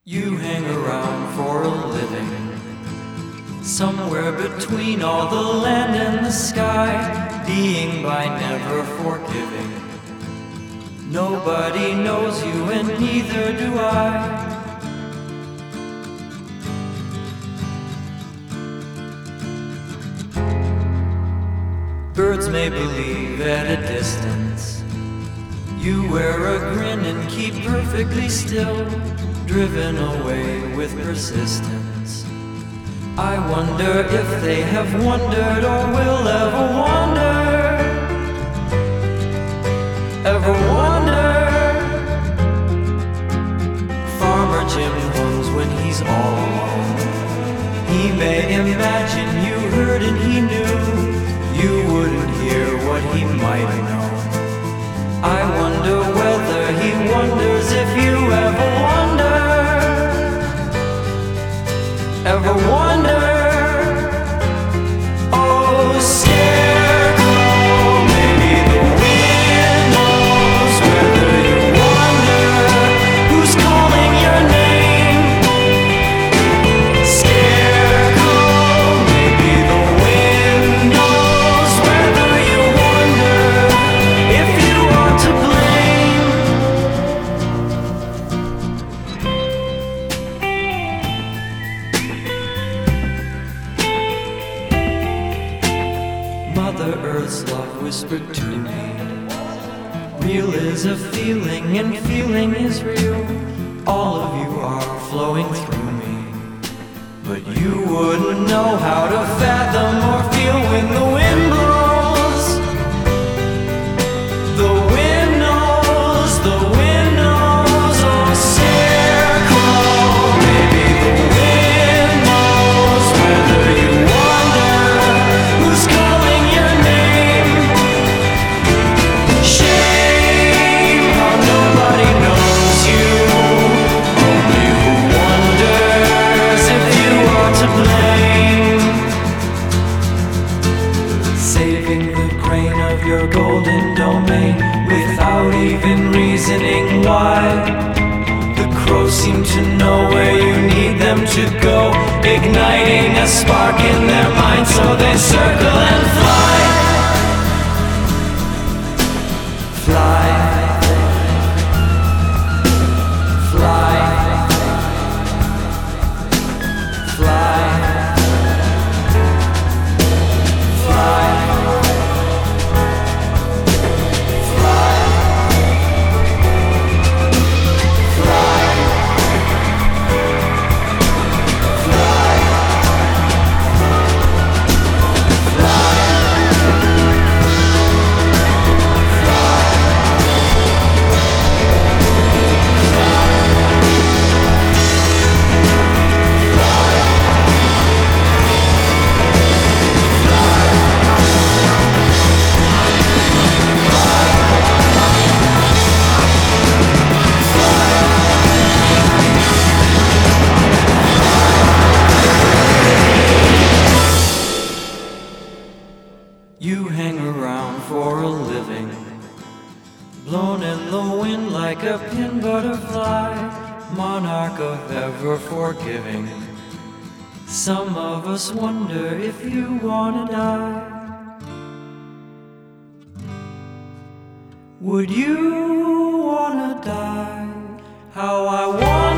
You hang around for a living, somewhere between all the land and the sky, being by never forgiving. Nobody knows you and neither do I. Birds may believe at a distance. You wear a grin and keep perfectly still, driven away with persistence. I wonder if they have wondered or will ever wonder. Ever wonder. Farmer Jim hums when he's all alone. He may imagine you heard and he knew you wouldn't hear what he might know. I wonder whether he wonders if you ever wonder. Ever wonder? Oh, scarecrow, maybe the wind knows whether you wonder who's calling your name. Scarecrow, maybe the wind knows whether you wonder if you are to blame. Mother Earth's love whispered to me, real is a feeling and feeling is real. All of you are flowing through me, but you wouldn't know how to fathom or feel when the wind blows. The wind knows, the wind knows. Oh, scarecrow, maybe the wind knows whether you wonder who's calling your name. Shame how nobody knows you, only who wonders if you are to blame. Saving the grain of your golden domain without even reasoning why. The crows seem to know where you need them to go, igniting a spark in their minds so they circle and fly. Fly. Fly. Fly. Fly. You hang around for a living, blown in the wind like a pin butterfly, monarch of ever forgiving. Some of us wonder if you wanna die. Would you wanna die? How I want